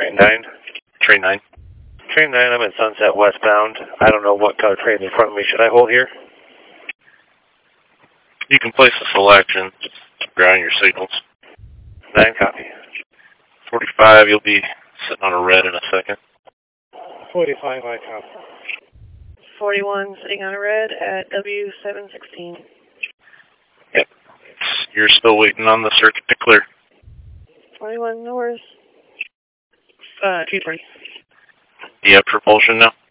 9. Train 9. Train 9, I'm in Sunset westbound. I don't know what color train in front of me. Should I hold here? You can place a selection. Just ground your signals. 9 copy. 45, you'll be sitting on a red in a second. 45, I copy. 41 sitting on a red at W716. Yep. You're still waiting on the circuit to clear. 21 north. G20. Do you have propulsion now?